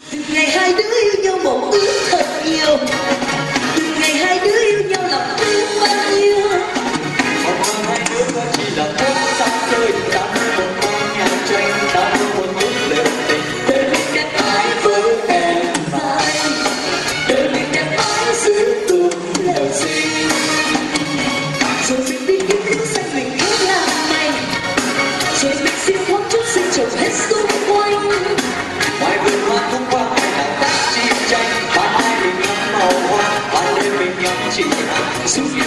Từ ngày hai đứa yêu nhau một ước thật nhiều, từ ngày hai đứa yêu nhau lòng ước bao nhiêu. Còn hai đứa có chỉ là thức sắp chơi, đã một con nhà tranh, đã một chút lệ tình. Để mình kết mãi với em vai, để mình kết mãi giữ từng lời xin. Rồi mình đi những thứ xanh mình ước làm mày, rồi mình siêu thoát chút sinh trồng hết xung quanh. Ngoài vườn hoa không qua ngày nào tác chim tranh, ban mai mình ngắm màu hoa, ban đêm mình ngắm chỉ